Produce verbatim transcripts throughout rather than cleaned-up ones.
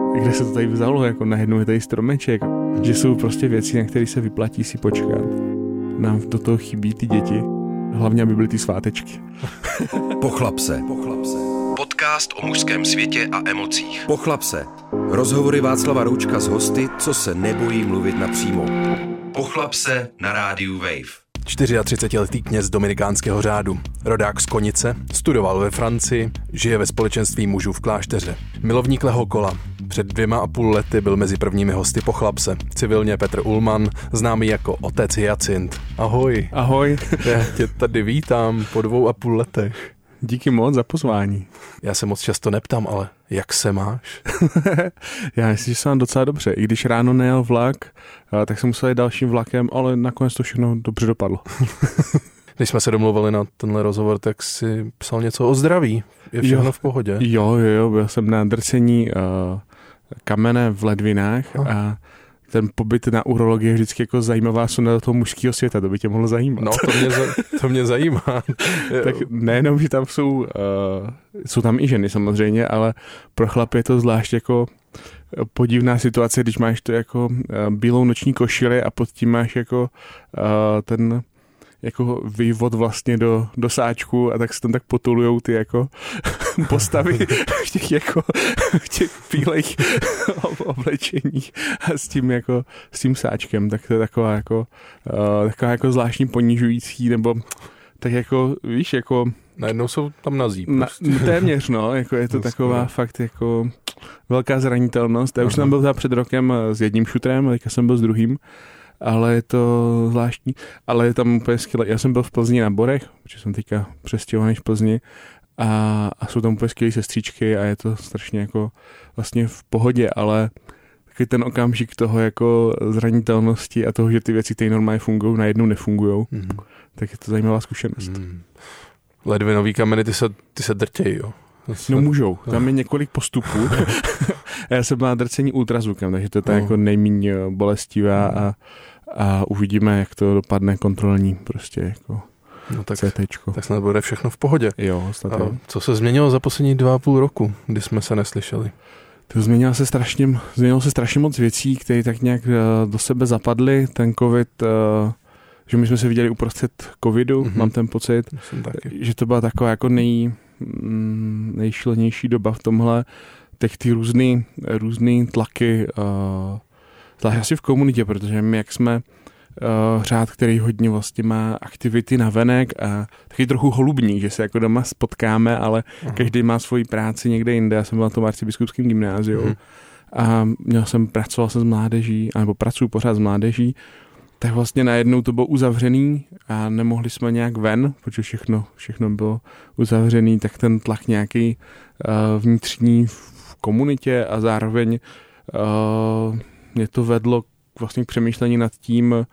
kde se to tady vzalo, jako najednou je tady stromeček, že jsou prostě věci, na které se vyplatí si počkat. Nám do toho chybí ty děti, hlavně aby byly ty svátečky. Pochlap se. Podcast o mužském světě a emocích. Pochlap se. Rozhovory Václava Roučka s hosty, co se nebojí mluvit napřímo. Pochlap se na rádiu Wave. čtyřiatřicetiletý kněz dominikánského řádu, rodák z Konice, studoval ve Francii, žije ve společenství mužů v klášteře. Milovník lehokola. Před dvěma a půl lety byl mezi prvními hosty Pochlap se. Civilně Petr Ullmann, známý jako otec Hyacint. Ahoj. Ahoj. Já tě tady vítám po dvou a půl letech. Díky moc za pozvání. Já se moc často neptám, ale jak se máš? Já myslím, že se mám docela dobře. I když ráno nejel vlak, tak jsem musel jít dalším vlakem, ale nakonec to všechno dobře dopadlo. Když jsme se domluvili na tenhle rozhovor, tak si psal něco o zdraví. Je všechno jo, v pohodě? Jo, jo, jo. Byl jsem na drcení uh, kamene v ledvinách a, a ten pobyt na urologii je vždycky jako zajímavá sonda do toho mužského světa, to by tě mohlo zajímat. No, to mě, za, to mě zajímá. Tak nejenom, že tam jsou, uh, jsou tam i ženy samozřejmě, ale pro chlapy je to zvlášť jako podivná situace, když máš to jako uh, bílou noční košili a pod tím máš jako uh, ten jako vývod vlastně do, do sáčku a tak se tam tak potulujou ty jako postavy v těch jako v těch bílejch oblečeních a s tím jako s tím sáčkem, tak to je taková jako uh, taková jako zvláštní ponižující, nebo tak jako víš, jako najednou jsou tam nazí. Prostě. Na, téměř, no, jako je to no, taková skvěle. Fakt jako velká zranitelnost. Já už jsem byl před rokem s jedním šutrem, a teďka jsem byl s druhým. Ale je to zvláštní, ale je tam úplně skvělé. Já jsem byl v Plzni na Borech, protože jsem teďka přestěhovaný v Plzni a, a jsou tam úplně skvělé sestřičky a je to strašně jako vlastně v pohodě, ale takový ten okamžik toho jako zranitelnosti a toho, že ty věci, které normálně fungují, najednou nefungujou, mm-hmm. tak je to zajímavá zkušenost. Mm. Ledvinový kameny, ty se, ty se drtějí, jo? Se... No můžou, tam je několik postupů. Já jsem byl na drcení ultrazvukem, takže to je ta no. jako nejméně bolestivá a, a uvidíme, jak to dopadne kontrolní prostě jako no tak, CTčko. Tak snad bude všechno v pohodě. Jo, snad a co se změnilo za poslední dva a půl roku, kdy jsme se neslyšeli? To změnilo se strašně, změnilo se strašně moc věcí, které tak nějak do sebe zapadly. Ten covid, že my jsme se viděli uprostřed covidu, mm-hmm. mám ten pocit, že to byla taková jako nej, nejšílenější doba v tomhle. Teď ty různý, různý tlaky, uh, zvlášť asi v komunitě, protože my, jak jsme uh, řád, který hodně vlastně má aktivity navenek a taky trochu holubník, že se jako doma spotkáme, ale uh-huh. každý má svoji práci někde jinde. Já jsem byl na tom arcibiskupském gymnáziu uh-huh. a měl jsem, pracoval jsem s mládeží, nebo pracuji pořád s mládeží, tak vlastně najednou to bylo uzavřený a nemohli jsme nějak ven, protože všechno, všechno bylo uzavřený, tak ten tlak nějaký uh, vnitřní v komunitě a zároveň uh, mě to vedlo vlastně k přemýšlení nad tím, uh,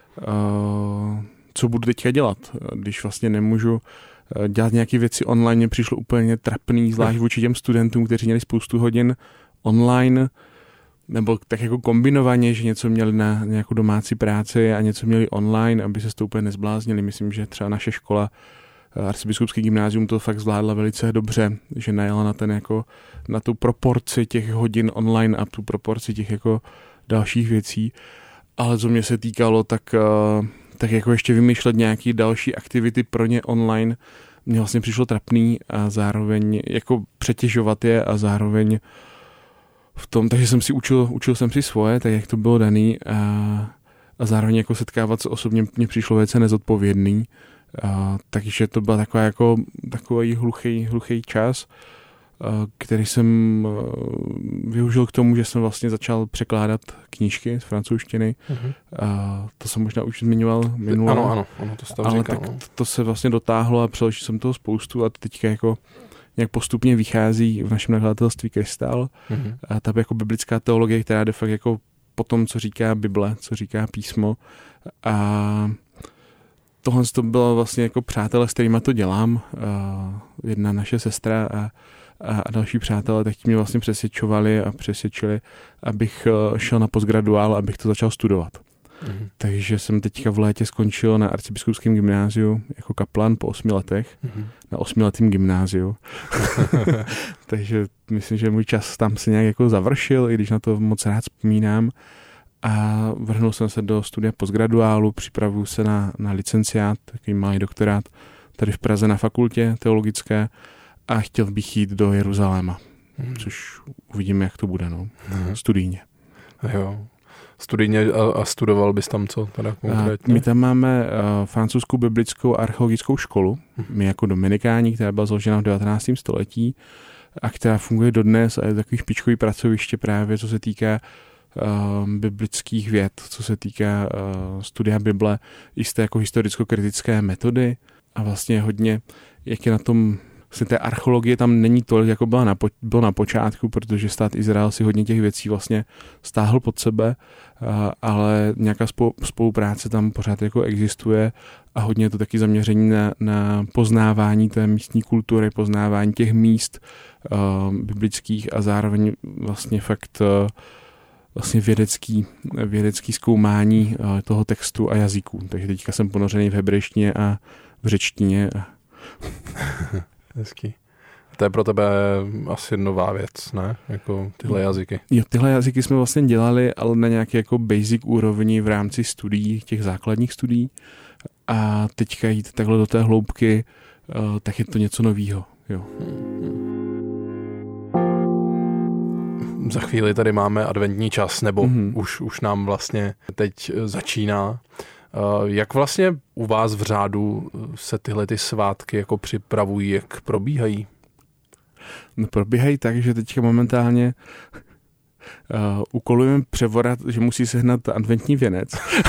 co budu teďka dělat, když vlastně nemůžu uh, dělat nějaké věci online. Mě přišlo úplně trapný, zvlášť vůči těm studentům, kteří měli spoustu hodin online, nebo tak jako kombinovaně, že něco měli na nějakou domácí práci a něco měli online, aby se to úplně nezbláznili. Myslím, že třeba naše škola, arcibiskupský gymnázium, to fakt zvládla velice dobře, že najela na ten jako, na tu proporci těch hodin online a tu proporci těch jako dalších věcí. Ale co mě se týkalo, tak, tak jako ještě vymýšlet nějaký další aktivity pro ně online mě vlastně přišlo trapný a zároveň jako přetěžovat je a zároveň v tom, takže jsem si učil, učil jsem si svoje, tak jak to bylo daný a, a zároveň jako setkávat se osobně mě přišlo velice nezodpovědný, a, takže to byl taková jako, takový hluchý, hluchý čas, a, který jsem a, využil k tomu, že jsem vlastně začal překládat knížky z francouzštiny. Uh-huh. A, to jsem možná už zmiňoval minule. Ano, ano, ano to ale říkal, tak no. to, to se vlastně dotáhlo a přeložil jsem toho spoustu a teďka jako nějak postupně vychází v našem nakladatelství Krystal. Mm-hmm. A ta jako biblická teologie, která de facto jako po tom, co říká Bible, co říká písmo. A tohle to bylo vlastně jako přátelé, s kterýma to dělám. A jedna naše sestra a, a další přátelé, tak mě vlastně přesvědčovali a přesvědčili, abych šel na postgraduál, abych to začal studovat. Mm-hmm. Takže jsem teďka v létě skončil na arcibiskupském gymnáziu jako kaplan po osmi letech. Mm-hmm. Na osmiletým gymnáziu. Takže myslím, že můj čas tam se nějak jako završil, i když na to moc rád vzpomínám. A vrhnul jsem se do studia postgraduálu, připravuju se na, na licenciát, takový malý doktorát tady v Praze na fakultě teologické a chtěl bych jít do Jeruzaléma, hmm. což uvidíme, jak to bude, no, hmm. studijně. Jo. Studijně a, a studoval bys tam co teda konkrétně? My tam máme uh, francouzskou biblickou archeologickou školu, hmm. my jako dominikáni, která byla založena v devatenáctém století a která funguje dodnes a je takový špičkový pracoviště právě, co se týká Uh, biblických věd, co se týká uh, studia Bible, jisté jako historicko-kritické metody a vlastně hodně, jak je na tom, vlastně té archeologie tam není tolik, jako byla na, po, bylo na počátku, protože stát Izrael si hodně těch věcí vlastně stáhl pod sebe, uh, ale nějaká spolupráce tam pořád jako existuje a hodně je to taky zaměření na, na poznávání té místní kultury, poznávání těch míst uh, biblických a zároveň vlastně fakt uh, vlastně vědecký, vědecký zkoumání uh, toho textu a jazyků. Takže teďka jsem ponořený v hebrejštině a v řečtině. A... Hezký. To je pro tebe asi nová věc, ne? Jako tyhle jazyky. Jo, tyhle jazyky jsme vlastně dělali, ale na nějaké jako basic úrovni v rámci studií, těch základních studií. A teďka jít takhle do té hloubky, uh, tak je to něco novýho. Jo. Hmm. Za chvíli tady máme adventní čas, nebo mm-hmm. už, už nám vlastně teď začíná. Jak vlastně u vás v řádu se tyhle ty svátky jako připravují, jak probíhají? No, probíhají tak, že teďka momentálně uh, ukolujeme převora, že musí sehnat adventní věnec.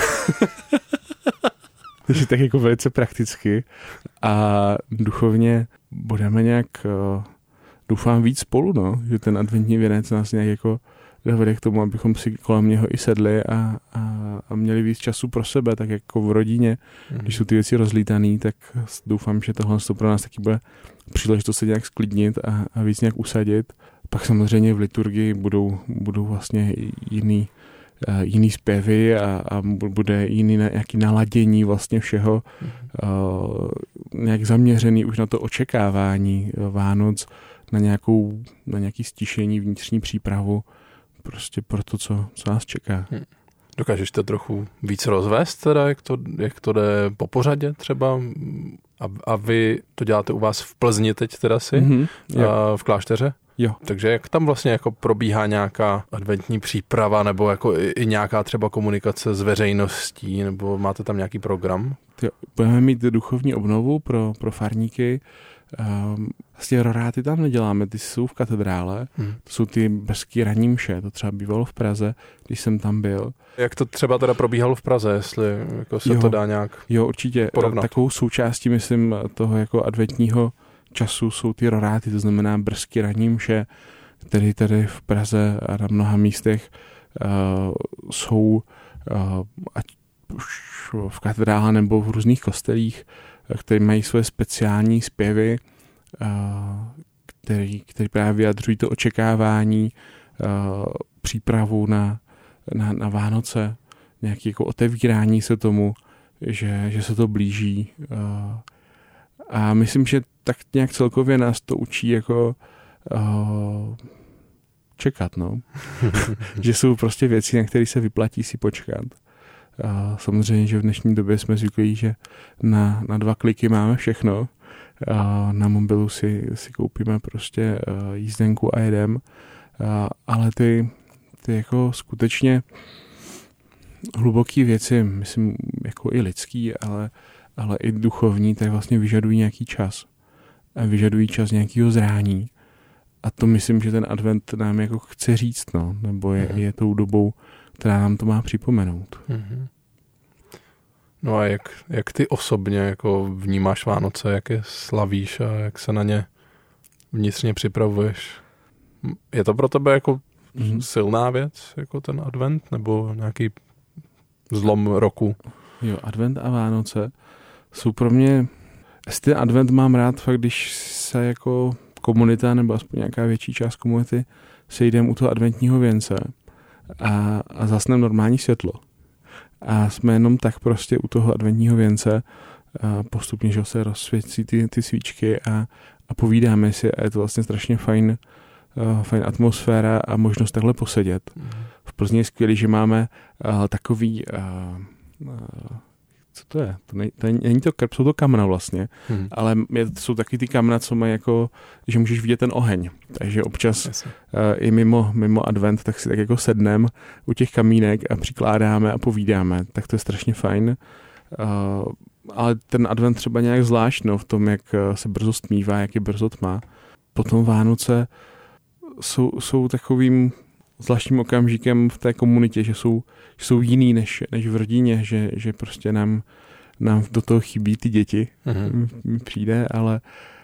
Takže tak jako velice prakticky. A duchovně budeme nějak... Uh, doufám víc spolu, no, že ten adventní věnec nás nějak jako dovede k tomu, abychom si kolem něho i sedli a, a, a měli víc času pro sebe, tak jako v rodině, mm. když jsou ty věci rozlítaný, tak doufám, že tohle pro nás taky bude příležitost se nějak sklidnit a, a víc nějak usadit. Pak samozřejmě v liturgii budou, budou vlastně jiný, uh, jiný zpěvy a, a bude jiný nějaký naladění vlastně všeho, mm. uh, nějak zaměřený už na to očekávání Vánoc, na nějakou, na nějaký stišení, vnitřní přípravu prostě pro to, co, co nás čeká. Hmm. Dokážeš to trochu víc rozvést teda, jak to, jak to jde po pořadě třeba? A, a vy to děláte u vás v Plzni teď teda si? Mm-hmm, a v klášteře? Jo. Takže jak tam vlastně jako probíhá nějaká adventní příprava nebo jako i, i nějaká třeba komunikace s veřejností, nebo máte tam nějaký program? Jo, budeme mít duchovní obnovu pro, pro farníky. Um, vlastně roráty tam neděláme, ty jsou v katedrále, hmm. to jsou ty brzký ranní mše, to třeba bývalo v Praze, když jsem tam byl. Jak to třeba teda probíhalo v Praze, jestli jako se jo, to dá nějak Jo, určitě. porovnat. Takovou součástí, myslím, toho jako adventního času jsou ty roráty, to znamená brzký ranní mše, které tady v Praze a na mnoha místech uh, jsou uh, ať už v katedrále nebo v různých kostelích, které mají své speciální zpěvy, který, který právě vyjadřují to očekávání, přípravu na, na, na Vánoce, nějaké jako otevírání se tomu, že, že se to blíží. A myslím, že tak nějak celkově nás to učí jako čekat, no. Že jsou prostě věci, na které se vyplatí si počkat. A samozřejmě, že v dnešní době jsme zvyklí, že na, na dva kliky máme všechno. A na mobilu si, si koupíme prostě jízdenku a jedem. A, ale ty, ty jako skutečně hluboké věci, myslím, jako i lidský, ale, ale i duchovní, tak vlastně vyžadují nějaký čas. A vyžadují čas nějakého zrání. A to myslím, že ten advent nám jako chce říct, no, nebo je, je tou dobou, která nám to má připomenout. Mm-hmm. No a jak, jak ty osobně jako vnímáš Vánoce, jak je slavíš a jak se na ně vnitřně připravuješ? Je to pro tebe jako mm-hmm. silná věc, jako ten advent, nebo nějaký zlom roku? Jo, advent a Vánoce jsou pro mě, jestli advent mám rád fakt, když se jako komunita, nebo aspoň nějaká větší část komunity sejdeme u toho adventního věnce a, a zasneme normální světlo. a jsme jenom tak prostě u toho adventního věnce a postupně, že se rozsvěcí ty, ty svíčky a, a povídáme si a je to vlastně strašně fajn, uh, fajn atmosféra a možnost takhle posedět. Mm. V Plzni je skvělý, že máme uh, takový uh, uh, co to je? To není, to není to krb, jsou to kamna vlastně, hmm. ale je, jsou taky ty kamna, co mají jako, že můžeš vidět ten oheň. Takže občas uh, i mimo, mimo advent, tak si tak jako sednem u těch kamínek a přikládáme a povídáme. Tak to je strašně fajn. Uh, ale ten advent třeba nějak zvlášť, no, v tom, jak se brzo stmívá, jak je brzo tma. Potom Vánoce jsou, jsou takovým zvláštním okamžikem v té komunitě, že jsou, že jsou jiný než, než v rodině, že, že prostě nám, nám do toho chybí ty děti, mm-hmm. mi přijde, ale,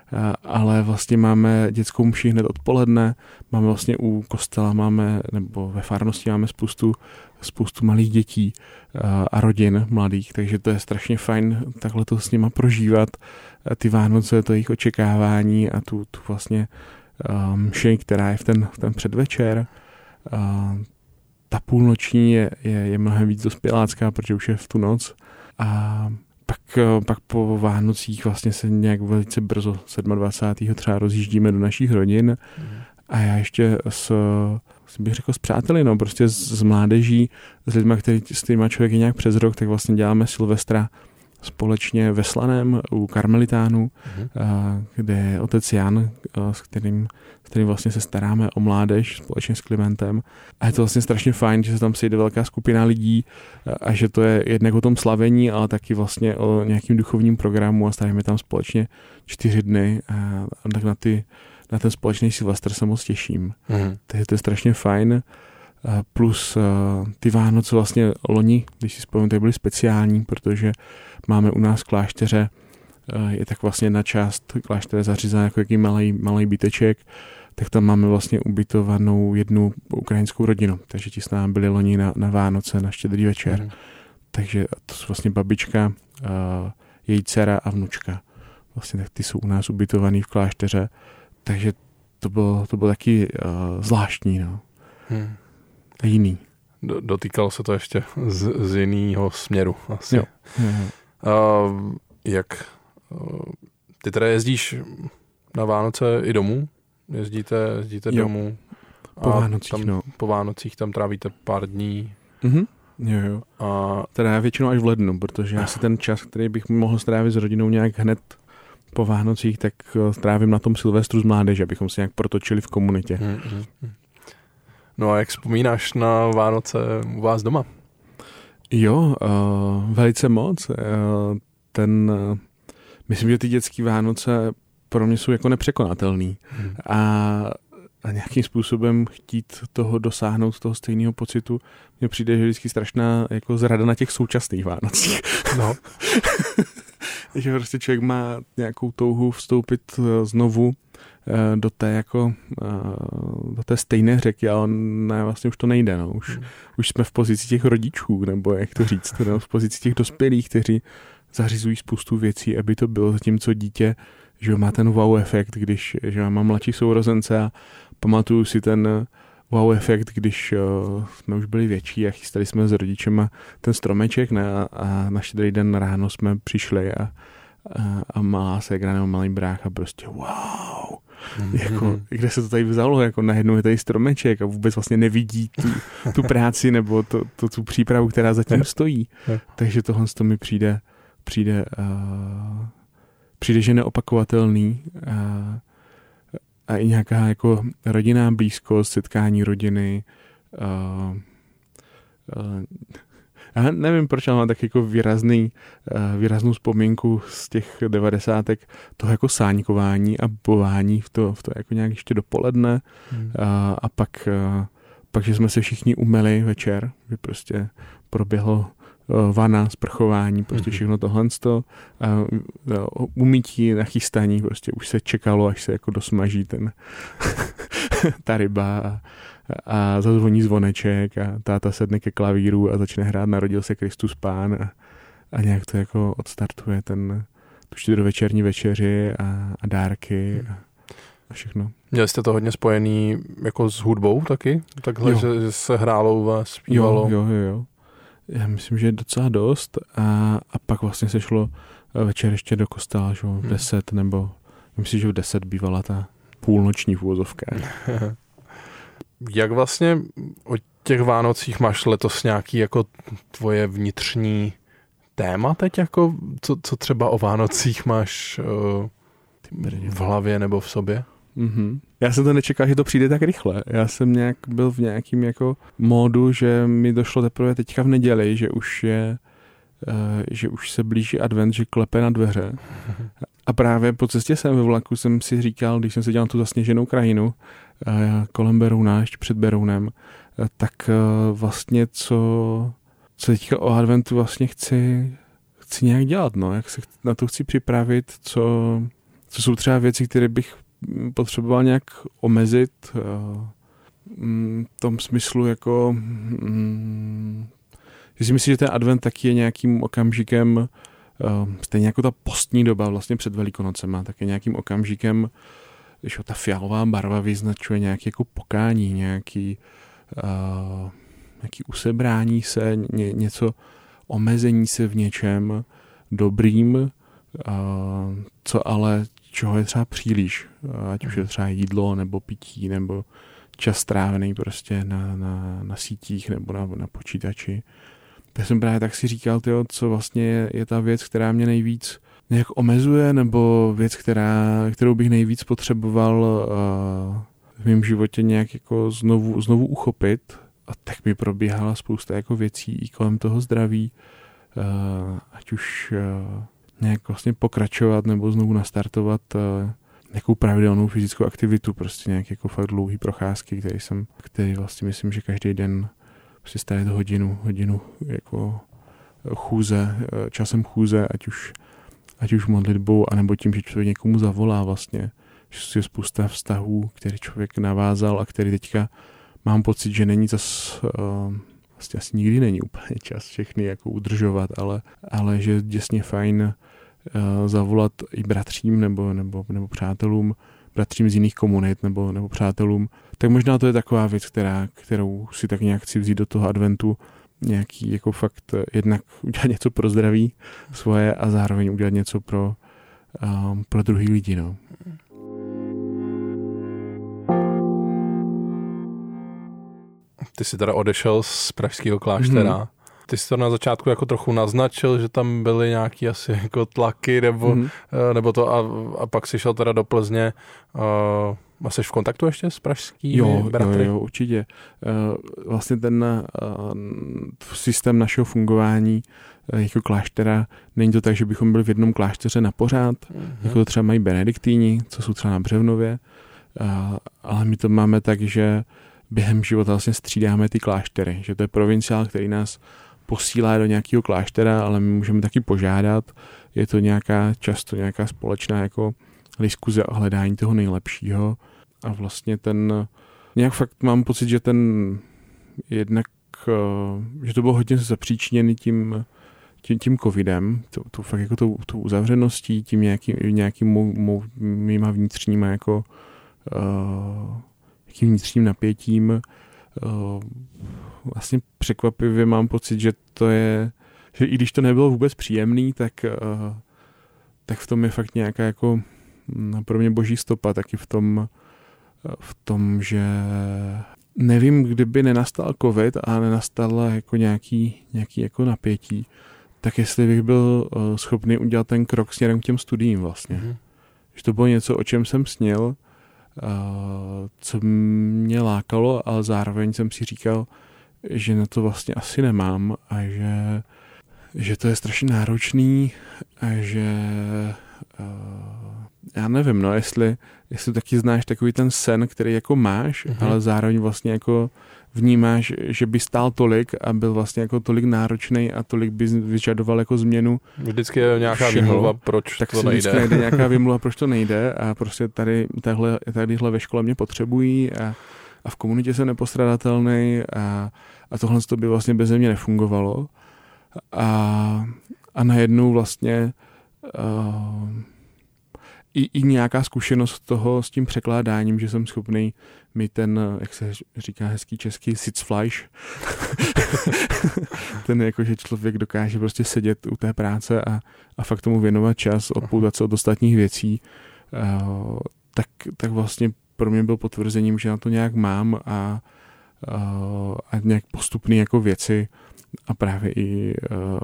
ale vlastně máme dětskou mši hned odpoledne, máme vlastně u kostela, máme, nebo ve farnosti máme spoustu, spoustu malých dětí a, a rodin mladých, takže to je strašně fajn takhle to s nima prožívat, ty Vánoce, to jejich očekávání a tu, tu vlastně mši, která je v ten, v ten předvečer. Uh, ta půlnoční je, je, je mnohem víc dospělácká, protože už je v tu noc a pak, uh, pak po Vánocích vlastně se nějak velice brzo dvacátého sedmého třeba rozjíždíme do našich rodin mm. a já ještě s, bych řekl, s přáteli, no, prostě z, z mládeží, s lidmi, který, s kterýma člověk je nějak přes rok, tak vlastně děláme Silvestra společně ve Slaném u karmelitánů, mm. uh, kde je otec Jan, uh, s kterým s kterým vlastně se staráme o mládež společně s Klimentem. A je to vlastně strašně fajn, že se tam sejde velká skupina lidí a že to je jednak o tom slavení, ale taky vlastně o nějakým duchovním programu a staráme tam společně čtyři dny a tak na, ty, na ten společný Silvestr se moc těším. Mm. Takže to je strašně fajn. Plus ty Vánoce vlastně loni, když si vzpomínám, tak byly speciální, protože máme u nás v klášteře je tak vlastně jedna část kláštera zařízená jako jaký malý, malý byteček, tak tam máme vlastně ubytovanou jednu ukrajinskou rodinu, takže ti s námi byli loni na, na Vánoce, na Štědrý večer. Mm. Takže to jsou vlastně babička, uh, její dcera a vnučka. Vlastně tak ty jsou u nás ubytovaný v klášteře, takže to bylo, to bylo taky uh, zvláštní, no. Hmm. A jiný. Do, dotýkalo se to ještě z, z jiného směru asi. Jo. Uh, jak ty teda jezdíš na Vánoce i domů? Jezdíte, jezdíte jo. domů? Po Vánocích, tam, no. Po Vánocích tam trávíte pár dní. Mhm. Jo, jo. A teda já většinou až v lednu, protože já si ten čas, který bych mohl strávit s rodinou nějak hned po Vánocích, tak strávím na tom Silvestru z mládeže, abychom se nějak protočili v komunitě. Hmm, hmm, hmm. No a jak vzpomínáš na Vánoce u vás doma? Jo, uh, velice moc. Uh, ten, uh, myslím, že ty dětský Vánoce pro mě jsou jako nepřekonatelný. Hmm. A, a nějakým způsobem chtít toho dosáhnout, toho stejného pocitu, mně přijde, že vždycky strašná jako zrada na těch současných Vánocích. No. Že prostě člověk má nějakou touhu vstoupit znovu do té jako do té stejné řeky, ale ne, vlastně už to nejde. No. Už, hmm. už jsme v pozici těch rodičů, nebo jak to říct, no, v pozici těch dospělých, kteří zařizují spoustu věcí, aby to bylo, zatímco dítě, že má ten wow efekt, když že mám mladší sourozence a pamatuju si ten wow efekt, když uh, jsme už byli větší a chystali jsme s rodičema ten stromeček, ne, a, a na Štědrý den ráno jsme přišli a, a, a malá ségra nebo malý brácha prostě wow, mm-hmm. jako, kde se to tady vzalo, jako najednou je tady stromeček a vůbec vlastně nevidí tu, tu práci nebo to, to, tu přípravu, která zatím stojí. Takže tohle to mi přijde přijde, uh, přijde že neopakovatelný a, a i nějaká jako rodinná blízkost, setkání rodiny. Uh, uh, já nevím, proč, ale mám tak jako výrazný, uh, výraznou vzpomínku z těch devadesátek toho jako sáňkování a bování v to, v to jako nějak ještě dopoledne hmm. uh, a pak, uh, pak, že jsme se všichni umyli večer, že prostě proběhlo vana, sprchování, prostě všechno tohle to, umytí, nachystání, prostě už se čekalo, až se jako dosmaží ten ta ryba a, a zazvoní zvoneček a táta sedne ke klavíru a začne hrát Narodil se Kristus Pán a, a nějak to jako odstartuje ten tu štědrovečerní večeři a, a dárky a, a všechno. Měli jste to hodně spojený jako s hudbou taky? Takhle, jo. Že se hrálo u vás, zpívalo? Jo, jo, jo. já myslím, že docela dost a, a pak vlastně se šlo večer ještě do kostela, že v deset nebo myslím, že v deset bývala ta půlnoční uvozovka. Jak vlastně o těch Vánocích máš letos nějaký jako tvoje vnitřní téma teď? Jako, co, co třeba o Vánocích máš uh, v hlavě nebo v sobě? Mm-hmm. Já jsem to nečekal, že to přijde tak rychle. Já jsem nějak byl v nějakým jako módu, že mi došlo teprve teďka v neděli, že už je uh, že už se blíží advent, že klepe na dveře. A právě po cestě sem ve vlaku jsem si říkal, když jsem se dělal tu zasněženou krajinu uh, kolem Berouna, ještě před Berounem, uh, tak uh, vlastně co, co teďka o adventu vlastně chci, chci nějak dělat, no, jak se na to chci připravit, co, co jsou třeba věci, které bych potřeboval nějak omezit v tom smyslu jako že si myslím, že ten advent taky je nějakým okamžikem stejně jako ta postní doba vlastně před Velikonocema, tak je nějakým okamžikem, když ta fialová barva vyznačuje nějaké jako pokání, nějaký, uh, nějaký usebrání se, ně, něco omezení se v něčem dobrým, uh, co ale čeho je třeba příliš, ať už je třeba jídlo, nebo pití, nebo čas strávený prostě na, na, na sítích nebo na, na počítači. Tak jsem právě tak si říkal, tyjo, co vlastně je, je ta věc, která mě nejvíc nějak omezuje, nebo věc, která, kterou bych nejvíc potřeboval uh, v mém životě nějak jako znovu, znovu uchopit. A tak mi probíhala spousta jako věcí i kolem toho zdraví, uh, ať už uh, nějak vlastně pokračovat nebo znovu nastartovat uh, nějakou pravidelnou fyzickou aktivitu, prostě nějak jako fakt dlouhý procházky, který jsem, který vlastně myslím, že každý den prostě stavit hodinu, hodinu jako chůze, časem chůze, ať už, ať už modlitbou, anebo tím, že člověk někomu zavolá vlastně, že je spousta vztahů, který člověk navázal a který teďka mám pocit, že není zas, uh, vlastně asi nikdy není úplně čas všechny jako udržovat, ale, ale že je děsně fajn uh, zavolat i bratřím nebo, nebo, nebo přátelům, bratřím z jiných komunit nebo, nebo přátelům. Tak možná to je taková věc, která, kterou si tak nějak chci vzít do toho adventu, nějaký jako fakt jednak udělat něco pro zdraví svoje a zároveň udělat něco pro, um, pro druhý lidi. No. Ty jsi teda odešel z pražského kláštera. Hmm. Ty jsi to na začátku jako trochu naznačil, že tam byly nějaký asi jako tlaky nebo, hmm. nebo to a, a pak jsi šel teda do Plzně. Uh, a jsi v kontaktu ještě s pražskými jo, bratry? Jo, jo, určitě. Uh, vlastně ten uh, systém našeho fungování uh, jako kláštera, není to tak, že bychom byli v jednom klášteře na pořád, hmm. jako to třeba mají benediktíni, co jsou třeba na Břevnově, uh, ale my to máme tak, že během života vlastně střídáme ty kláštery, že to je provinciál, který nás posílá do nějakého kláštera, ale my můžeme taky požádat. Je to nějaká často nějaká společná jako diskuze o hledání toho nejlepšího a vlastně ten, nějak fakt mám pocit, že ten jednak, že to bylo hodně zapříčiněný tím, tím, tím covidem, to, to fakt jako tou, tou uzavřeností, tím nějakým, nějakým mou, mou, mýma vnitřníma jako uh, jakým vnitřním napětím. Vlastně překvapivě mám pocit, že to je, že i když to nebylo vůbec příjemný, tak, tak v tom je fakt nějaká jako pro mě boží stopa, taky v tom, v tom, že nevím, kdyby nenastal covid a nenastala jako nějaký, nějaký jako napětí, tak jestli bych byl schopný udělat ten krok směrem k těm studiím vlastně. Mm-hmm. Že to bylo něco, o čem jsem snil, Uh, co mě lákalo, ale zároveň jsem si říkal, že na to vlastně asi nemám a že, že to je strašně náročný a že uh, já nevím, no, jestli, jestli taky znáš takový ten sen, který jako máš, mm-hmm. ale zároveň vlastně jako vnímáš, že by stál tolik a byl vlastně jako tolik náročný a tolik by vyžadoval jako změnu. Vždycky je nějaká výmluva, proč tak to nejde. Tak si vždycky najde nějaká výmluva, proč to nejde a prostě tady tadyhle, tadyhle ve škole mě potřebují a, a v komunitě jsem nepostradatelný a, a tohle to by vlastně beze mě nefungovalo. A, a najednou vlastně uh, i, i nějaká zkušenost toho s tím překládáním, že jsem schopný mi ten, jak se říká hezký český, Sitzfleisch, ten jako, že člověk dokáže prostě sedět u té práce a, a fakt tomu věnovat čas, odpoutat se od ostatních věcí, uh, tak, tak vlastně pro mě byl potvrzením, že na to nějak mám a, uh, a nějak postupný jako věci a právě i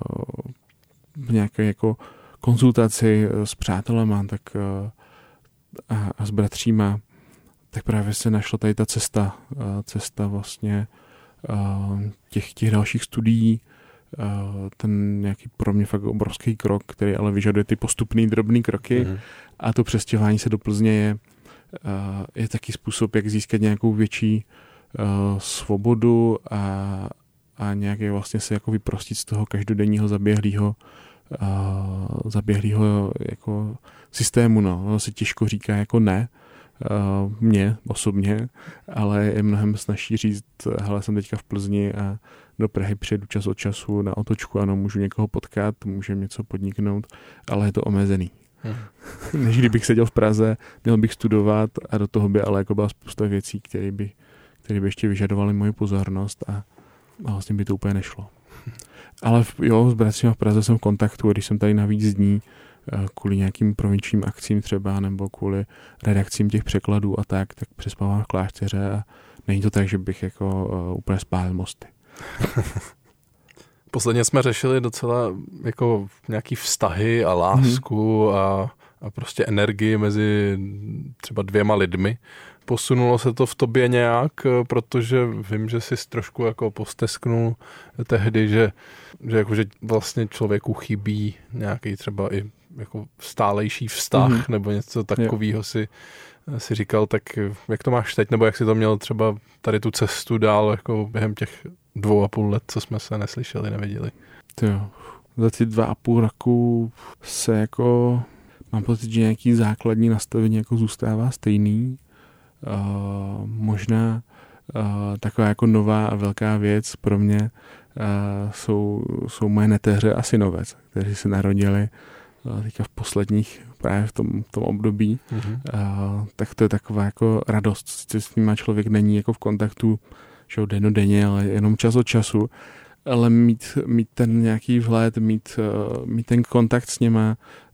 uh, nějaké jako konzultaci s přátelema tak, uh, a, a s bratříma, tak právě se našla tady ta cesta, uh, cesta vlastně uh, těch, těch dalších studií, uh, ten nějaký pro mě fakt obrovský krok, který ale vyžaduje ty postupný drobný kroky mm. a to přestěhování se do Plzně je, uh, je taky způsob, jak získat nějakou větší uh, svobodu a, a nějaké vlastně se jako vyprostit z toho každodenního zaběhlého uh, zaběhlého jako systému, no. Ono se těžko říká jako ne, uh, mně osobně, ale je mnohem snazší říct, hele, jsem teďka v Plzni a do Prahy přijedu čas od času na otočku, ano, můžu někoho potkat, můžeme něco podniknout, ale je to omezený. Hmm. Než kdybych seděl v Praze, měl bych studovat a do toho by ale jako byla spousta věcí, které by, které by ještě vyžadovaly moji pozornost a, a vlastně by to úplně nešlo. Ale jo, s bratřima v Praze jsem v kontaktu, když jsem tady na víc dní kvůli nějakým provinčním akcím třeba, nebo kvůli redakcím těch překladů a tak, tak přespávám v klášteře a není to tak, že bych jako uh, úplně spálil mosty. Posledně jsme řešili docela jako nějaký vztahy a lásku mm-hmm. a, a prostě energii mezi třeba dvěma lidmi. Posunulo se to v tobě nějak, protože vím, že jsi trošku jako postesknul tehdy, že, že, jako, že vlastně člověku chybí nějaký třeba i jako stálejší vztah mm-hmm. nebo něco takového si, si říkal, tak jak to máš teď, nebo jak jsi to měl třeba tady tu cestu dál jako během těch dvou a půl let, co jsme se neslyšeli, neviděli? Jo, za ty dva a půl roku se jako mám pocit, že nějaký základní nastavení jako zůstává stejný. Uh, možná uh, taková jako nová a velká věc pro mě uh, jsou, jsou moje neteře a synovec, kteří se narodili uh, teďka v posledních, právě v tom, tom období. Mm-hmm. Uh, tak to je taková jako radost, sice s nima člověk není jako v kontaktu, že dennodenně, ale jenom čas od času, ale mít, mít ten nějaký vhled, mít, uh, mít ten kontakt s nima,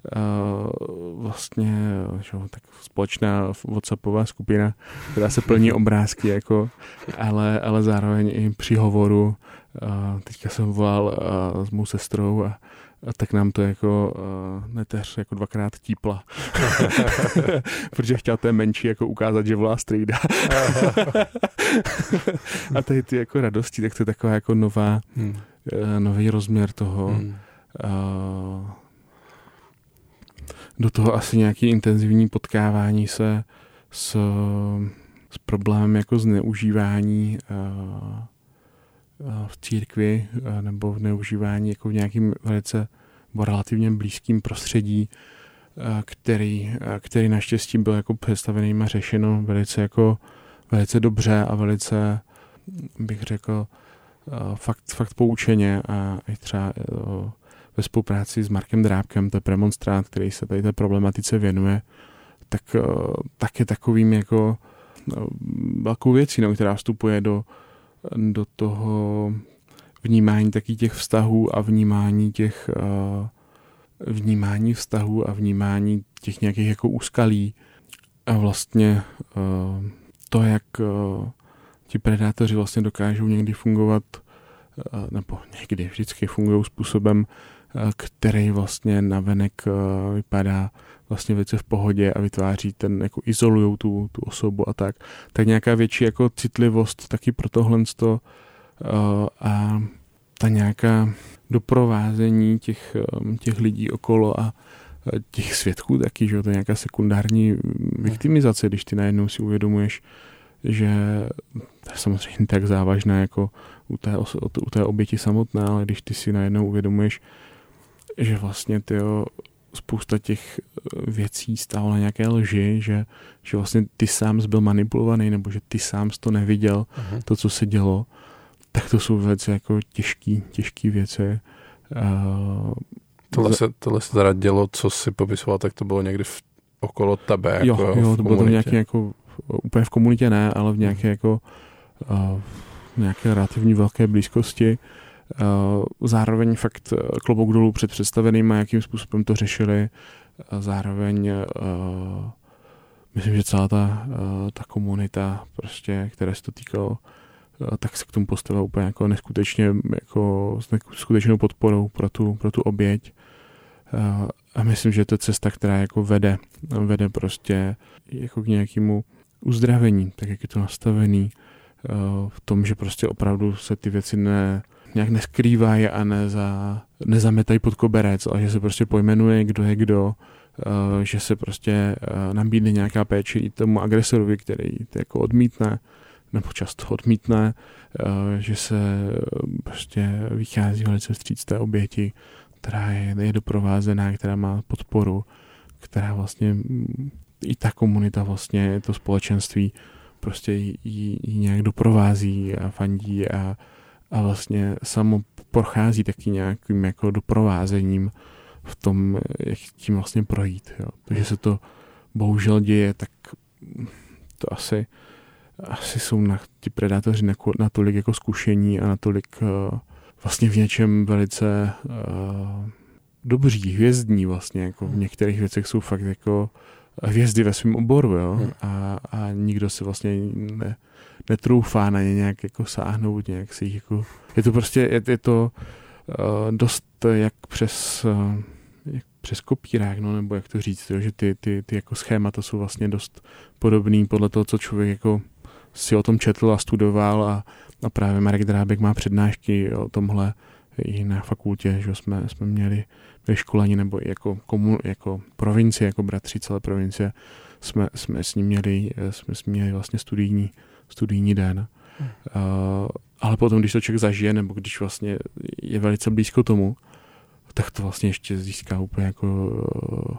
uh, vlastně že, tak společná WhatsAppová skupina, která se plní obrázky, jako, ale, ale zároveň i při hovoru. Uh, teďka jsem volal uh, s mou sestrou a, a tak nám to jako uh, neteř jako dvakrát típla. Protože chtěla té menší jako ukázat, že volá strýda. A tady ty jako radosti, tak to je taková jako nová, hmm. uh, nový rozměr toho. Hmm. Uh, do toho asi nějaký intenzivní potkávání se s, s problémem jako zneužívání uh, v církvi nebo v neužívání jako v nějakým velice relativně blízkým prostředí, který, který naštěstí byl jako představený a řešeno velice jako velice dobře a velice, bych řekl, fakt, fakt poučeně a i třeba ve spolupráci s Markem Drábkem, to je premonstrát, který se tady té problematice věnuje, tak, tak je takovým jako velkou věcí, no, která vstupuje do do toho vnímání taky těch vztahů a vnímání těch uh, vnímání vztahů a vnímání těch nějakých jako úskalí a vlastně uh, to, jak uh, ti predátoři vlastně dokážou někdy fungovat uh, nebo někdy vždycky fungují způsobem, uh, který vlastně navenek uh, vypadá vlastně věci v pohodě a vytváří ten, jako izolujou tu, tu osobu a tak. Tak nějaká větší jako citlivost taky pro tohle uh, a ta nějaká doprovázení těch, um, těch lidí okolo a těch svědků taky, že to je nějaká sekundární viktimizace, když ty najednou si uvědomuješ, že to je samozřejmě tak závažné jako u té, u té oběti samotné, ale když ty si najednou uvědomuješ, že vlastně tyjo, spousta těch věcí stálo na nějaké lži, že, že vlastně ty sám byl manipulovaný, nebo že ty sám to neviděl, uh-huh. to, co se dělo, tak to jsou věci jako těžký, těžký věci. Uh, tohle, se, tohle se teda dělo, co si popisoval, tak to bylo někdy v okolo tebe. Jako jo, jo, to bylo to nějaký jako, úplně v komunitě ne, ale v nějaké jako uh, v nějaké relativní velké blízkosti. Uh, zároveň fakt klobouk dolů před představenými, jakým způsobem to řešili. Uh, zároveň uh, myslím, že celá ta, uh, ta komunita, prostě, které se to týkalo, uh, tak se k tomu postavila úplně jako neskutečně, jako s neskutečnou podporou pro tu, pro tu oběť. Uh, a myslím, že to je cesta, která jako vede, vede prostě jako k nějakému uzdravení, tak jak je to nastavený, uh, v tom, že prostě opravdu se ty věci ne, nějak neskrývají a neza, nezametají pod koberec, ale že se prostě pojmenuje, kdo je kdo, uh, že se prostě uh, nabídne nějaká péče i tomu agresorovi, který to jako odmítne, nebo často odmítne, uh, že se prostě vychází velice vstříc té oběti, která je, je doprovázená, která má podporu, která vlastně i ta komunita vlastně, to společenství prostě ji, ji nějak doprovází a fandí a, a vlastně samo prochází taky nějakým jako doprovázením v tom, jak tím vlastně projít. Jo. To, že se to bohužel děje, tak to asi, asi jsou na, ti predátoři natolik jako zkušení a natolik uh, vlastně v něčem velice uh, dobří, hvězdní vlastně, jako v některých věcech jsou fakt jako hvězdy ve svém oboru, jo, a, a nikdo se vlastně ne, netroufá na ně nějak jako sáhnout, nějak si jich jako, je to prostě, je, je to uh, dost jak přes, uh, jak přes kopírák, no, nebo jak to říct, jo, že ty, ty, ty jako schémata jsou vlastně dost podobný podle toho, co člověk jako si o tom četl a studoval a, a právě Marek Drábek má přednášky o tomhle i na fakultě, že jsme, jsme měli ve školení nebo jako, komu, jako provincie, jako bratři celé provincie, jsme, jsme s ním měli, jsme s ním měli vlastně studijní, studijní den. Hmm. Uh, ale potom, když to člověk zažije, nebo když vlastně je velice blízko tomu, tak to vlastně ještě získá úplně jako uh,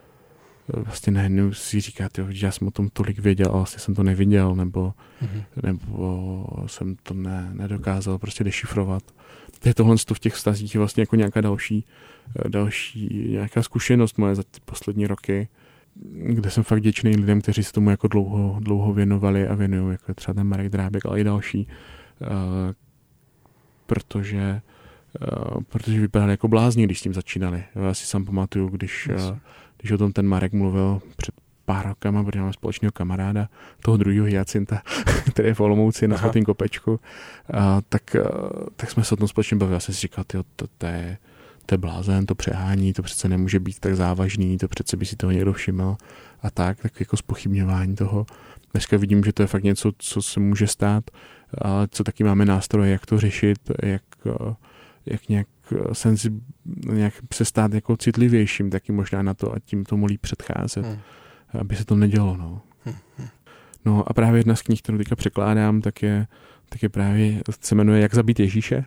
vlastně najednou si říkáte, že já jsem o tom tolik věděl, ale vlastně jsem to neviděl, nebo, mm-hmm. nebo jsem to ne, nedokázal prostě dešifrovat. Je tohle v těch vztazích je vlastně jako nějaká další, další nějaká zkušenost moje za ty poslední roky, kde jsem fakt vděčný lidem, kteří se tomu jako dlouho, dlouho věnovali a věnují, jako třeba ten Marek Drábek, ale i další, uh, protože Uh, protože vypadali jako blázni, když s tím začínali. Já si sám pamatuju, když, uh, když o tom ten Marek mluvil před pár rokama, protože máme společného kamaráda, toho druhého Hyacinta, který je v Olomouci na Zlatým kopečku, uh, tak, uh, tak jsme se o tom společně bavili. Já jsem si říkal, tyjo, to, to, je, to je blázen, to přehání, to přece nemůže být tak závažný, to přece by si toho někdo všiml a tak, tak jako zpochybňování toho. Dneska vidím, že to je fakt něco, co se může stát, ale co taky máme nástroje, jak to řešit, jak uh, jak nějak, senzi, nějak se stát jako citlivějším, taky možná na to a tím tomu líp předcházet, hmm. aby se to nedělo. No. Hmm. No a právě jedna z knih, kterou teďka překládám, tak je, tak je právě, se jmenuje Jak zabít Ježíše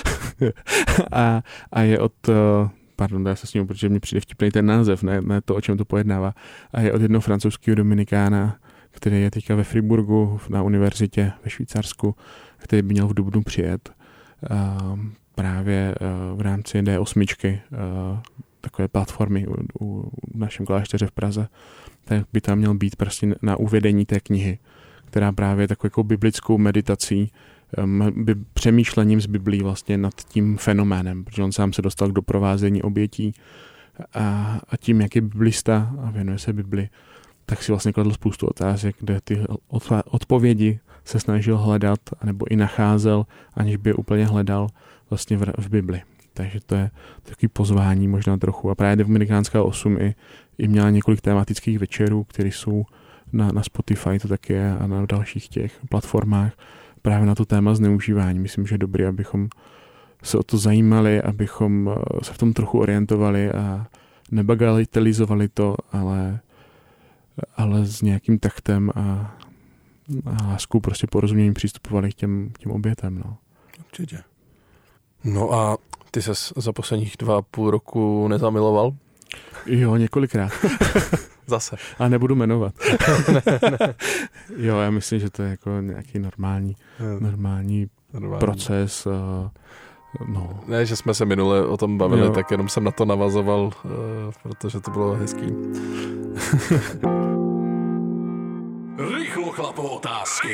a, a je od, pardon, já se s ním, protože mi přijde vtipný ten název, ne, ne to, o čem to pojednává, a je od jednoho francouzského dominikána, který je teďka ve Friburgu na univerzitě ve Švýcarsku, který by měl v dubnu přijet. Um, právě uh, v rámci D osm, uh, takové platformy u, u, u našem klášteře v Praze, tak by tam měl být prostě na uvedení té knihy, která právě je takovou jako biblickou meditací, um, by, přemýšlením z Biblí vlastně nad tím fenoménem, protože on sám se dostal k doprovázení obětí a, a tím, jak je biblista a věnuje se Bibli, tak si vlastně kladl spoustu otázek, kde ty odpovědi se snažil hledat, anebo i nacházel, aniž by je úplně hledal vlastně v, v Bibli. Takže to je takový pozvání možná trochu. A právě Dominikánská osm i, i měla několik tematických večerů, které jsou na, na Spotify, to taky je, a na dalších těch platformách právě na to téma zneužívání. Myslím, že je dobré, abychom se o to zajímali, abychom se v tom trochu orientovali a nebagatelizovali to, ale, ale s nějakým taktem a, a láskou prostě porozuměním přistupovali k těm, těm obětem. No. Určitě. No a ty ses za posledních dva a půl roku nezamiloval? Jo, několikrát. Zase. A nebudu jmenovat. ne, ne. Jo, já myslím, že to je jako nějaký normální, normální, normální. proces. No. Ne, že jsme se minule o tom bavili, jo. tak jenom jsem na to navazoval, uh, protože to bylo hezký. Rychlo chlapo otázky.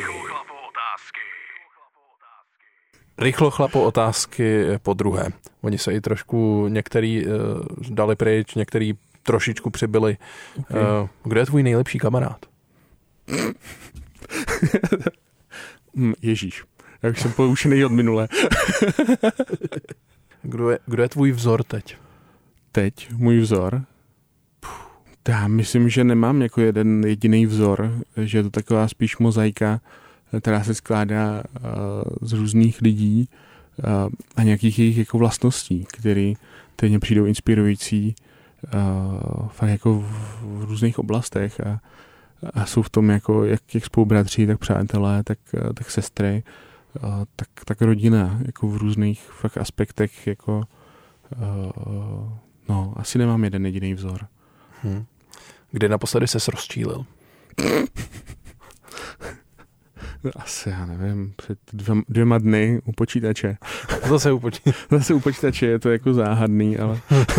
Rychlo chlapo otázky po druhé. Oni se i trošku některý uh, dali pryč, některý trošičku přibyli. Okay. Uh, kdo je tvůj nejlepší kamarád? Ježíš. Já už jsem poučený od minule. Kdo je, kdo je tvůj vzor teď? Teď můj vzor? Já myslím, že nemám jako jeden jediný vzor, že je to taková spíš mozaika, která se skládá uh, z různých lidí uh, a nějakých jejich jako vlastností, které teď přijdou inspirující uh, fakt jako v, v různých oblastech a, a jsou v tom jako jak, jak spolubratři, tak přátelé, tak, tak sestry, uh, tak, tak rodina, jako v různých fakt aspektech, jako uh, no, asi nemám jeden jediný vzor. Hmm. Kdy naposledy ses rozčílil? Asi, já nevím, před dvěma, dvěma dny u počítače. Zase u počítače. Zase u počítače, je to jako záhadný, ale...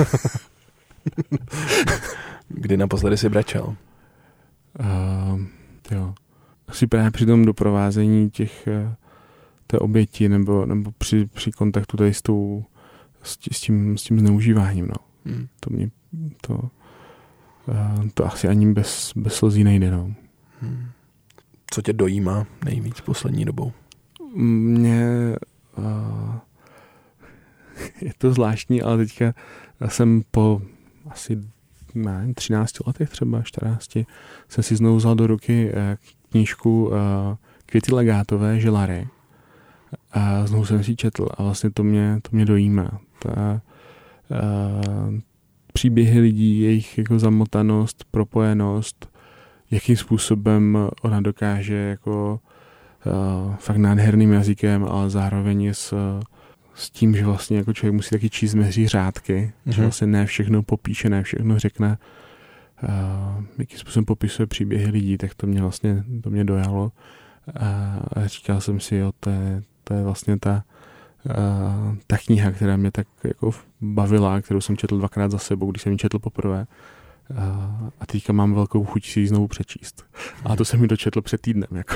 Kdy naposledy jsi brečel? Uh, jo. Asi právě při tom doprovázení těch té oběti, nebo, nebo při, při kontaktu tady s, tou, s, s, tím, s tím zneužíváním, no. Hmm. To mě, to, uh, to asi ani bez, bez slzí nejde, no. Hmm. Co tě dojímá nejvíc poslední dobou? Mně uh, je to zvláštní, ale teďka jsem po asi ne, třinácti letech třeba, čtrnácti, jsem si znovu vzal do ruky uh, knížku uh, Květy Legátové Želary a znovu jsem si četl a vlastně to mě, to mě dojímá. Ta, uh, příběhy lidí, jejich jako zamotanost, propojenost, jakým způsobem ona dokáže jako uh, fakt nádherným jazykem, ale zároveň s, s tím, že vlastně jako člověk musí taky číst mezi řádky, mm-hmm. že vlastně ne všechno popíše, ne všechno řekne, uh, jakým způsobem popisuje příběhy lidí, tak to mě vlastně to mě dojalo a, a říkal jsem si, jo, to je, to je vlastně ta, uh, ta kniha, která mě tak jako bavila, kterou jsem četl dvakrát za sebou, když jsem ji četl poprvé. Uh, a teďka mám velkou chuť si ji znovu přečíst. A to jsem mi dočetl před týdnem. Jako.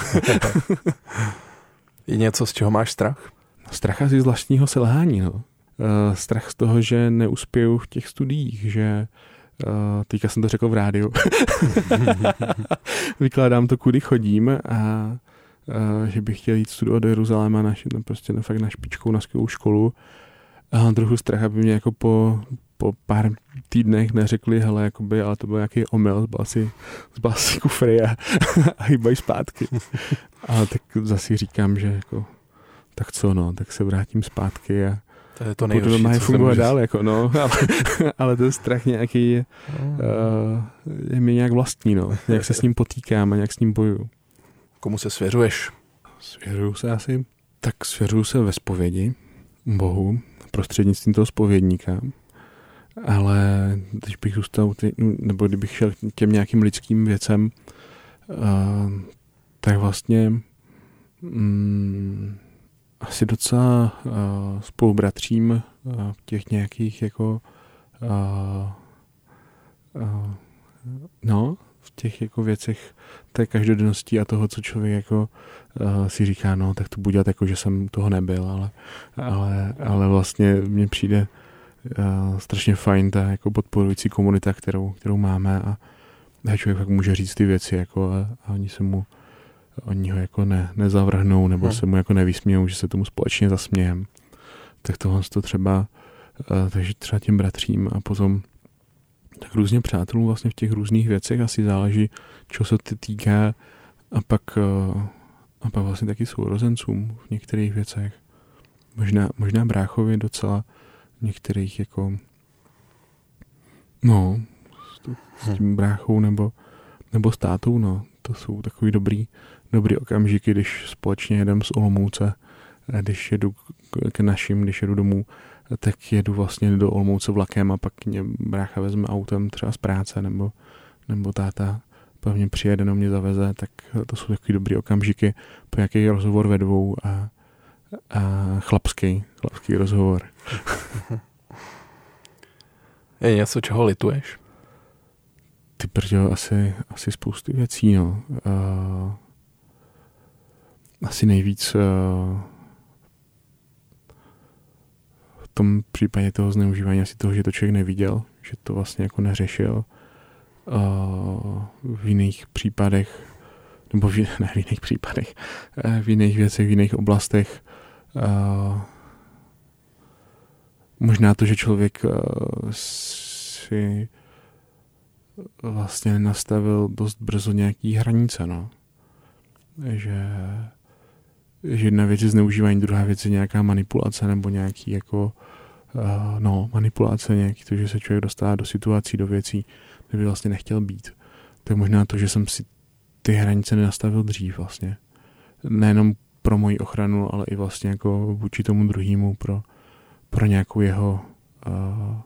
Je něco, z čeho máš strach? Strach asi z vlastního selhání. No. Uh, strach z toho, že neuspěju v těch studiích, že uh, teďka jsem to řekl v rádiu. Vykládám to, kudy chodím a uh, že bych chtěl jít studovat do Jeruzaléma na, no, prostě na, fakt na špičkou, na skvělou školu. A mám trochu strach, aby mě jako po po pár týdnech neřekli, hele, jakoby, ale to byl nějaký omyl, zbal si, zbal si kufry a, a hýbají zpátky. Ale tak zase říkám, že jako, tak co, no, tak se vrátím zpátky a to je to nejhorší, budu co fungovat může... dál, jako, no, ale, ale ten strach nějaký je, uh, je mi nějak vlastní, no, nějak se s ním potýkám a nějak s ním bojuju. Komu se svěřuješ? Svěřuju se asi, tak svěřuju se ve zpovědi Bohu, prostřednictvím toho zpovědníka. Ale když bych zůstal, nebo kdybych šel k těm nějakým lidským věcem, uh, tak vlastně um, asi docela uh, spolubratřím uh, v těch nějakých jako uh, uh, no, v těch jako věcech té každodennosti a toho, co člověk jako uh, si říká, no, tak to budu dělat jako, že jsem toho nebyl, ale, ale, ale vlastně mně přijde Uh, strašně fajn ta jako podporující komunita, kterou, kterou máme a, a člověk fakt může říct ty věci jako a, a oni se mu oni ho jako ne, nezavrhnou nebo hmm. se mu jako nevysmějou, že se tomu společně zasmějem. Tak tohle to třeba uh, takže třeba těm bratřím a potom tak různě přátelům vlastně v těch různých věcech asi záleží, čeho se to týká a pak uh, a pak vlastně taky sourozencům v některých věcech. Možná, možná bráchovi docela některých jako no s tím bráchou nebo, nebo s tátou, no. To jsou takový dobrý, dobrý okamžiky, když společně jedem z Olomouce, když jedu k našim, když jedu domů, tak jedu vlastně do Olomouce vlakem a pak mě brácha vezme autem třeba z práce nebo, nebo táta pevně přijede, no mě zaveze, tak to jsou takový dobrý okamžiky, po nějaký rozhovor ve dvou a, uh, chlapský, chlapský rozhovor. Je něco, čeho lituješ? Ty brďo, asi, asi spousty věcí, no. Uh, asi nejvíc uh, v tom případě toho zneužívání asi toho, že to člověk neviděl, že to vlastně jako neřešil. Uh, v jiných případech, nebo v, ne v jiných případech, v jiných věcech, v jiných oblastech. Uh, možná to, že člověk uh, si vlastně nenastavil dost brzo nějaký hranice, no. Že, že jedna věc je zneužívání, druhá věc je nějaká manipulace, nebo nějaký jako, uh, no, manipulace, nějaký to, že se člověk dostává do situací, do věcí, kde by vlastně nechtěl být. To je možná to, že jsem si ty hranice nenastavil dřív vlastně. Nejenom pro moji ochranu, ale i vlastně jako vůči tomu druhému, pro, pro nějakou jeho uh,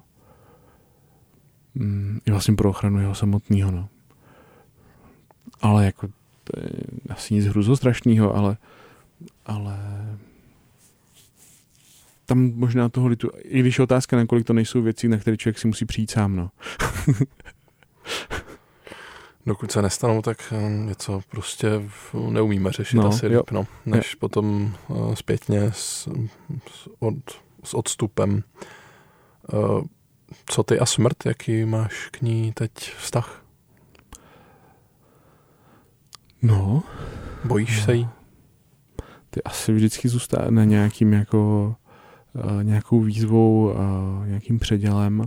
mm, i vlastně pro ochranu jeho samotného, no. Ale jako to je asi nic hruzostrašného, ale ale tam možná toho litu, i když je otázka, nakolik to nejsou věci, na které člověk si musí přijít sám, no. Dokud se nestanou, tak něco prostě neumíme řešit no, asi líp, no, než jo. Potom uh, zpětně s, s, od, s odstupem. Uh, co ty a smrt, jaký máš k ní teď vztah? No. Bojíš no. se jí? Ty asi vždycky zůstane nějakým jako uh, nějakou výzvou, uh, nějakým předělem.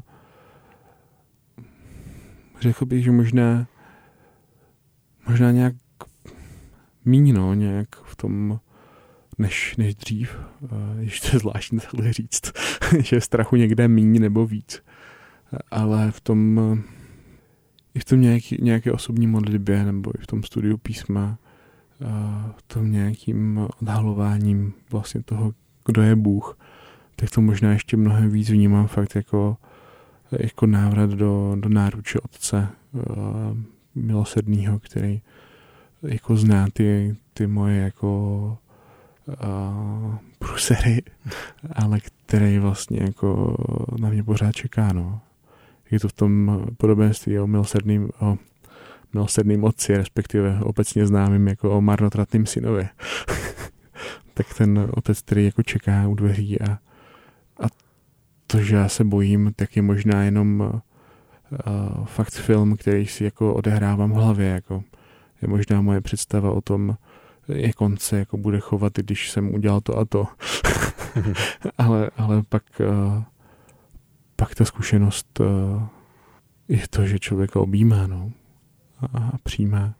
Řekl bych, že možná možná nějak míň, no, nějak v tom, než, než dřív, uh, když to je zvláštní takhle říct, že je strachu někde míň nebo víc, ale v tom uh, i v tom nějaký, nějaké osobní modlitbě nebo i v tom studiu písma, uh, v tom nějakým odhalováním vlastně toho, kdo je Bůh, tak to možná ještě mnohem víc vnímám fakt jako, jako návrat do, do náruče Otce uh, milosrdnýho, který jako zná ty, ty moje jako uh, průsery, ale který vlastně jako na mě pořád čeká, no. Je to v tom podobenství o milosrdným, o milosrdným otci, respektive obecně známým jako o marnotratným synovi. Tak ten otec, který jako čeká u dveří a, a to, že já se bojím, tak je možná jenom uh, fakt film, který si jako odehrávám v hlavě, jako je možná moje představa o tom, jak on se jako bude chovat, když jsem udělal to a to. ale, ale pak uh, pak ta zkušenost uh, je to, že člověka objímá, no, a, a přijímá.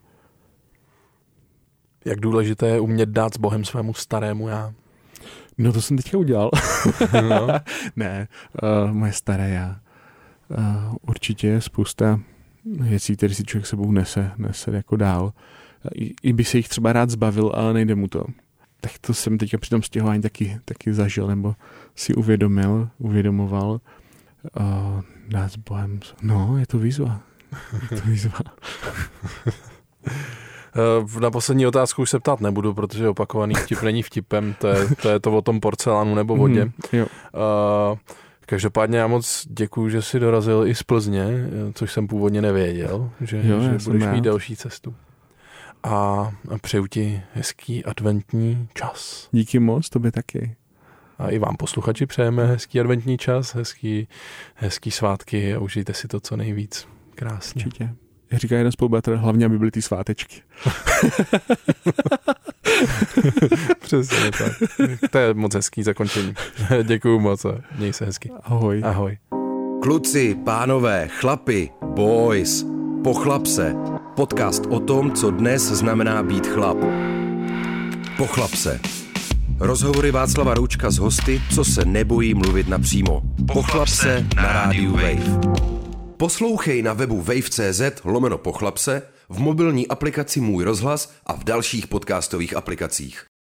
Jak důležité je umět dát s Bohem svému starému já? No to jsem teďka udělal. No. Ne, uh, moje staré já. Uh, určitě je spousta věcí, které si člověk sebou nese, nese jako dál. I, I by se jich třeba rád zbavil, ale nejde mu to. Tak to jsem teďka při tom stěhování taky, taky zažil, nebo si uvědomil, uvědomoval. Uh, dát s Bohem. No, je to výzva. Je to výzva. Na poslední otázku už se ptát nebudu, protože opakovaný vtip není vtipem, to je to, je to o tom porcelánu nebo vodě. Mm, jo. Uh, každopádně já moc děkuju, že jsi dorazil i z Plzně, což jsem původně nevěděl, že, jo, že budeš rád. mít další cestu. A, a přeju ti hezký adventní čas. Díky moc, tobě taky. A i vám posluchači přejeme hezký adventní čas, hezký, hezký svátky a užijte si to co nejvíc. Krásně. Určitě. Jak říká jeden spolubatr, hlavně, aby byly ty svátečky. Přesně tak. To je moc hezký zakončení. Děkuju moc a měj se hezky. Ahoj. Ahoj. Kluci, pánové, chlapi, boys, Pochlap se. Podcast o tom, co dnes znamená být chlap. Pochlap se. Rozhovory Václava Roučka s hosty, co se nebojí mluvit napřímo. Pochlap se na rádiu Wave. Poslouchej na webu wave.cz lomeno pochlap se, v mobilní aplikaci Můj rozhlas a v dalších podcastových aplikacích.